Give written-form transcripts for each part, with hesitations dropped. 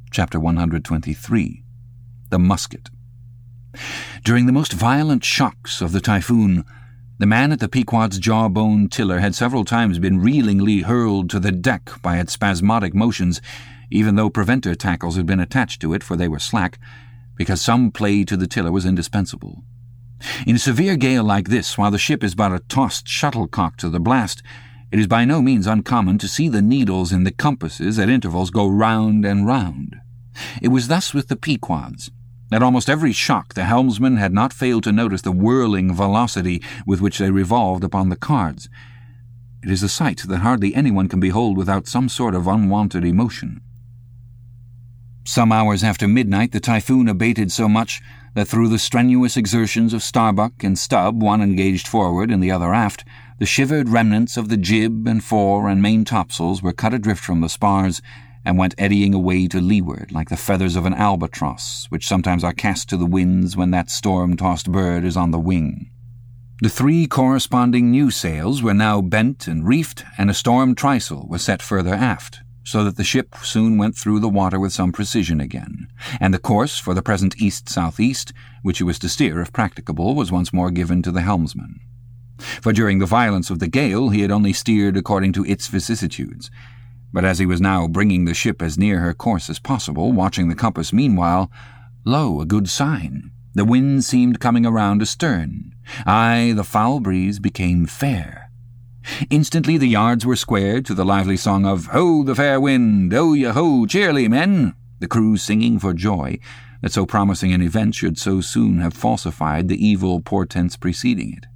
Chapter 123. The Musket. During the most violent shocks of the typhoon, the man at the Pequod's jawbone tiller had several times been reelingly hurled to the deck by its spasmodic motions, even though preventer tackles had been attached to it, for they were slack, because some play to the tiller was indispensable. In a severe gale like this, while the ship is but a tossed shuttlecock to the blast, it is by no means uncommon to see the needles in the compasses at intervals go round and round. It was thus with the Pequods. At almost every shock the helmsman had not failed to notice the whirling velocity with which they revolved upon the cards. It is a sight that hardly anyone can behold without some sort of unwonted emotion. Some hours after midnight the typhoon abated so much that through the strenuous exertions of Starbuck and Stubb, one engaged forward and the other aft, the shivered remnants of the jib and fore and main topsails were cut adrift from the spars and went eddying away to leeward like the feathers of an albatross, which sometimes are cast to the winds when that storm-tossed bird is on the wing. The 3 corresponding new sails were now bent and reefed, and a storm trysail was set further aft, so that the ship soon went through the water with some precision again, and the course for the present east-southeast, which it was to steer if practicable, was once more given to the helmsman. For during the violence of the gale he had only steered according to its vicissitudes, but as he was now bringing the ship as near her course as possible, watching the compass meanwhile, lo, a good sign! The wind seemed coming around astern. Aye, the foul breeze became fair. Instantly the yards were squared to the lively song of "Ho, the fair wind! Ho-ya-ho, cheerly, men!" the crew singing for joy that so promising an event should so soon have falsified the evil portents preceding it.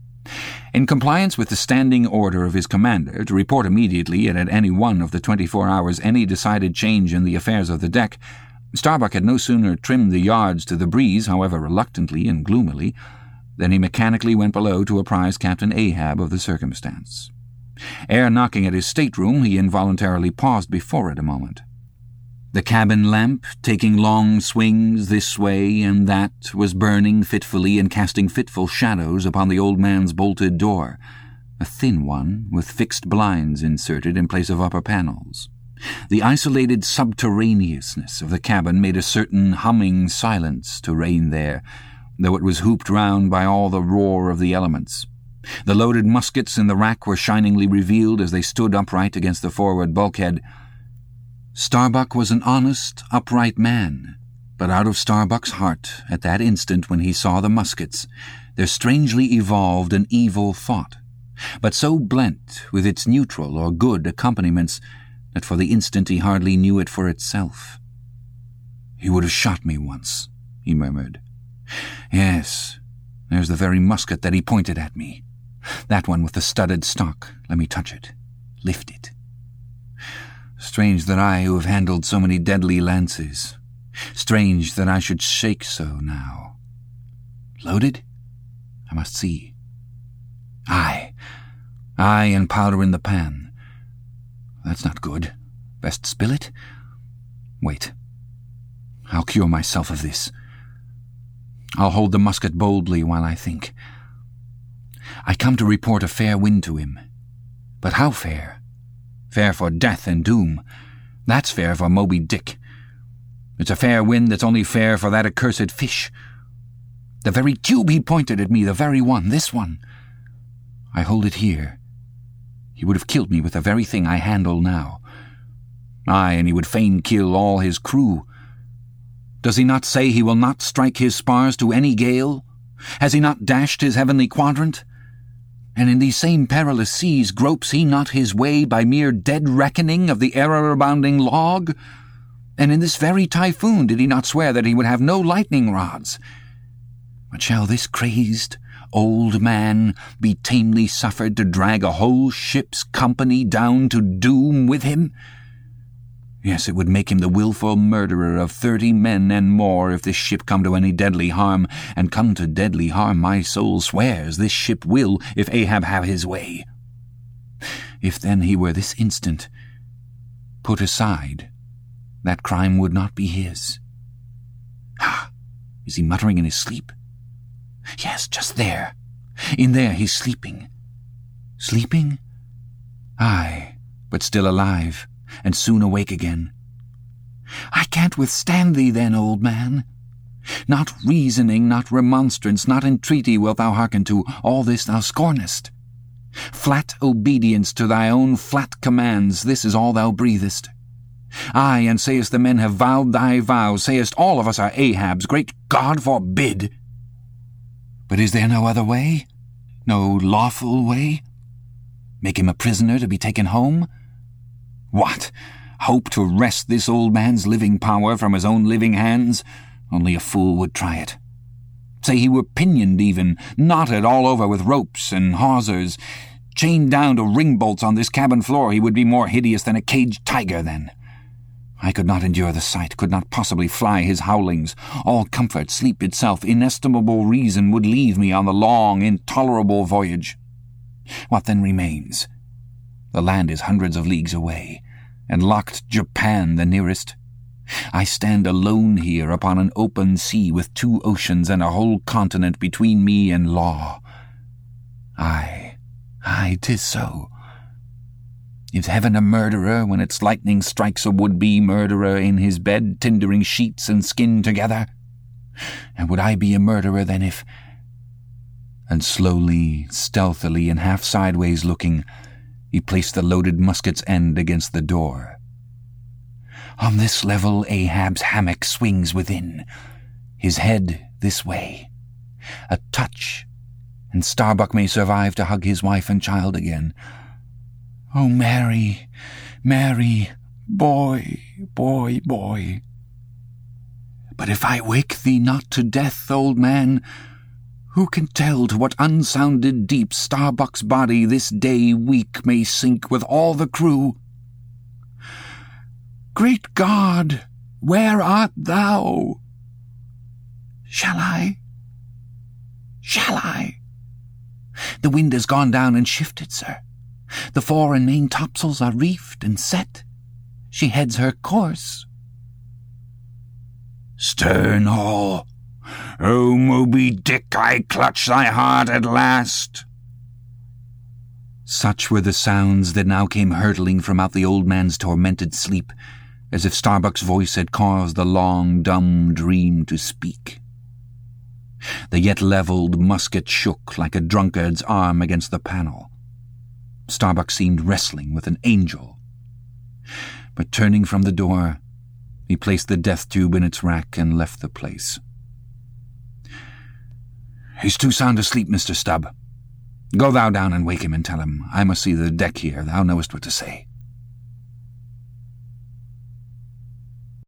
In compliance with the standing order of his commander to report immediately and at any one of the 24 hours any decided change in the affairs of the deck, Starbuck had no sooner trimmed the yards to the breeze, however reluctantly and gloomily, than he mechanically went below to apprise Captain Ahab of the circumstance. Ere knocking at his stateroom, he involuntarily paused before it a moment. The cabin lamp, taking long swings this way and that, was burning fitfully and casting fitful shadows upon the old man's bolted door, a thin one with fixed blinds inserted in place of upper panels. The isolated subterraneousness of the cabin made a certain humming silence to reign there, though it was hooped round by all the roar of the elements. The loaded muskets in the rack were shiningly revealed as they stood upright against the forward bulkhead. Starbuck was an honest, upright man, but out of Starbuck's heart, at that instant when he saw the muskets, there strangely evolved an evil thought, but so blent with its neutral or good accompaniments that for the instant he hardly knew it for itself. "He would have shot me once," he murmured. "Yes, there's the very musket that he pointed at me. That one with the studded stock. Let me touch it. Lift it. Strange that I, who have handled so many deadly lances, strange that I should shake so now. Loaded? I must see. Aye, and powder in the pan. That's not good. Best spill it? Wait. I'll cure myself of this. I'll hold the musket boldly while I think. I come to report a fair wind to him. But how fair? Fair for death and doom. That's fair for Moby Dick. It's a fair wind that's only fair for that accursed fish. The very tube he pointed at me, the very one, this one. I hold it here. He would have killed me with the very thing I handle now. Aye, and he would fain kill all his crew. Does he not say he will not strike his spars to any gale? Has he not dashed his heavenly quadrant? And in these same perilous seas gropes he not his way by mere dead reckoning of the error-abounding log? And in this very typhoon did he not swear that he would have no lightning rods? But shall this crazed old man be tamely suffered to drag a whole ship's company down to doom with him? Yes, it would make him the wilful murderer of 30 men and more if this ship come to any deadly harm, and come to deadly harm my soul swears this ship will, if Ahab have his way. If then he were this instant put aside, that crime would not be his. Ah, is he muttering in his sleep? Yes, just there. In there he's sleeping. Sleeping? Aye, but still alive, and soon awake again. I can't can't withstand thee then, old man. Not reasoning, not remonstrance, not entreaty wilt thou hearken to, all this thou scornest. Flat obedience to thy own flat commands, this is all thou breathest. Aye, and sayest the men have vowed thy vows, sayest all of us are Ahabs, great God forbid. But is there no other way? No lawful way? Make him a prisoner to be taken home? What? Hope to wrest this old man's living power from his own living hands? Only a fool would try it. Say he were pinioned even, knotted all over with ropes and hawsers, chained down to ring bolts on this cabin floor, he would be more hideous than a caged tiger then. I could not endure the sight, could not possibly fly his howlings. All comfort, sleep itself, inestimable reason would leave me on the long, intolerable voyage. What then remains? The land is hundreds of leagues away, and locked Japan the nearest. I stand alone here upon an open sea with 2 oceans and a whole continent between me and law. Aye, 'tis so. Is heaven a murderer when its lightning strikes a would-be murderer in his bed, tindering sheets and skin together? And would I be a murderer then if... And slowly, stealthily, and half sideways looking, he placed the loaded musket's end against the door. On this level Ahab's hammock swings within, his head this way. A touch, and Starbuck may survive to hug his wife and child again. Oh, Mary, Mary, boy, boy, boy. But if I wake thee not to death, old man, who can tell to what unsounded deep Starbuck's body this day week may sink with all the crew? Great God, where art thou? Shall I? The wind has gone down and shifted, sir. The fore and main topsails are reefed and set. She heads her course. Stern all! O Moby Dick, I clutch thy heart at last! Such were the sounds that now came hurtling from out the old man's tormented sleep, as if Starbuck's voice had caused the long, dumb dream to speak. The yet levelled musket shook like a drunkard's arm against the panel. Starbuck seemed wrestling with an angel. But turning from the door, he placed the death tube in its rack and left the place. He's too sound asleep, Mr. Stubb. Go thou down and wake him and tell him I must see the deck here, thou knowest what to say.